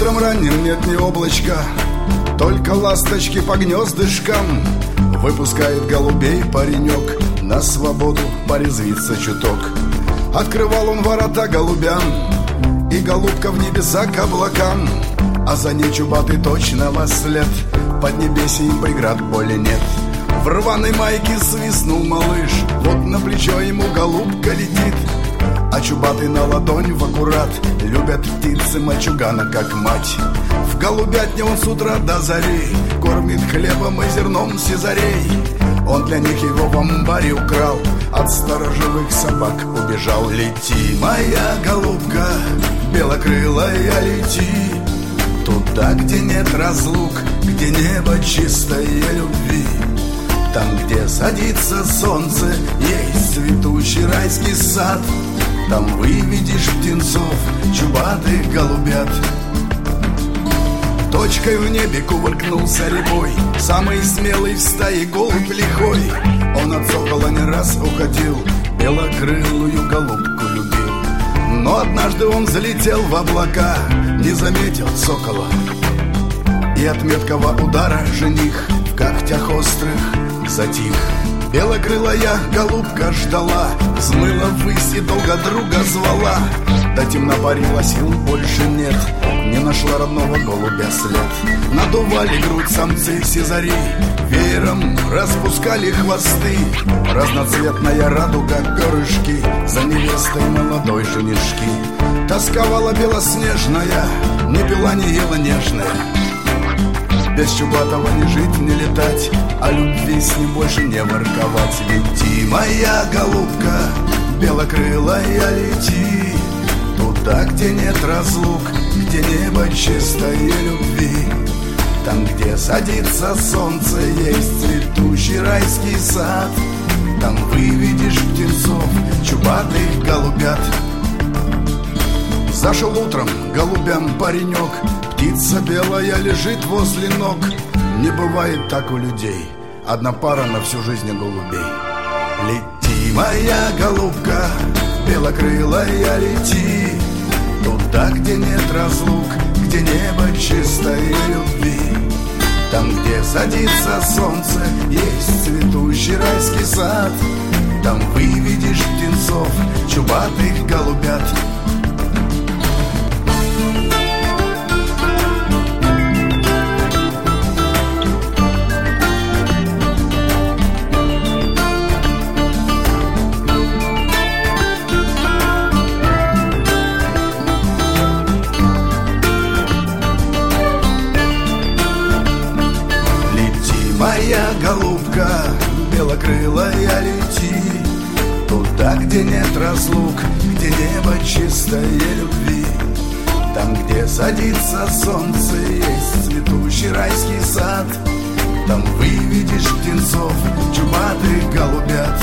Утром ранним нет ни облачка, только ласточки по гнездышкам. Выпускает голубей паренек, на свободу порезвиться чуток. Открывал он ворота голубям, и голубка в небеса к облакам. А за ней чубатый точно во след, под небесием преград боли нет. В рваной майке свистнул малыш, вот на плечо ему голубка летит. А чубатый на ладонь в аккурат, любят птицы мальчугана как мать. В голубятне он с утра до зари кормит хлебом и зерном сизарей. Он для них его в амбаре украл, от сторожевых собак убежал. Лети, моя голубка, белокрылая, лети туда, где нет разлук, где небо чистое любви. Там, где садится солнце, есть цветущий райский сад. Там выведешь птенцов, чубатых голубят. Точкой в небе кувыркнулся рябой, самый смелый в стае голубь лихой. Он от сокола не раз уходил, белокрылую голубку любил. Но однажды он взлетел в облака, не заметил сокола. И от меткого удара жених в когтях острых затих. Белокрылая голубка ждала, взмыла ввысь и долго друга звала. До темна парила, сил больше нет, не нашла родного голубя след. Надували грудь самцы сизари, веером распускали хвосты. Разноцветная радуга перышки, за невестой молодой женишки. Тосковала белоснежная, не пила, не ела нежная. Без чубатого не жить, не летать, а любви с ним больше не ворковать. Лети, моя голубка, белокрылая, лети туда, где нет разлук, где небо чистое любви. Там, где садится солнце, есть цветущий райский сад. Там выведешь птенцов, чубатых голубят. Зашел утром голубям паренек, птица белая лежит возле ног. Не бывает так у людей, одна пара на всю жизнь голубей. Лети, моя голубка, белокрылая, лети туда, где нет разлук, где небо чистое любви. Там, где садится солнце, есть цветущий райский сад. Там выведешь птенцов, чубатых голубят. Моя голубка, белокрылая, лети туда, где нет разлук, где небо чистое любви. Там, где садится солнце, есть цветущий райский сад. Там выведешь птенцов, чубатых голубят.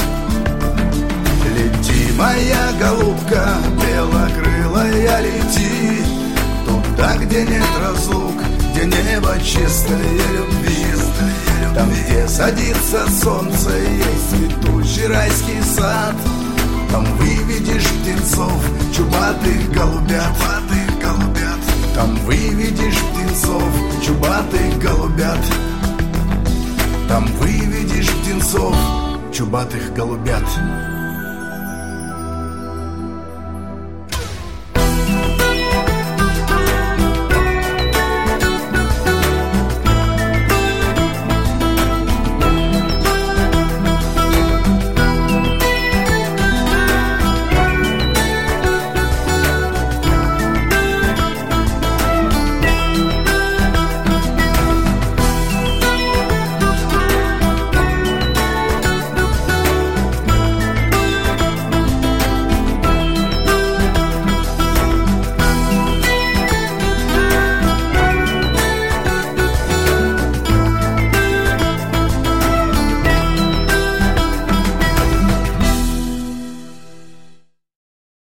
Лети, моя голубка, белокрылая, лети туда, где нет разлук, где небо чистое любви. Там, где садится солнце, есть цветущий райский сад. Там выведешь птенцов, чубатых голубят. Там выведешь птенцов, чубатых голубят. Там выведешь птенцов, чубатых голубят.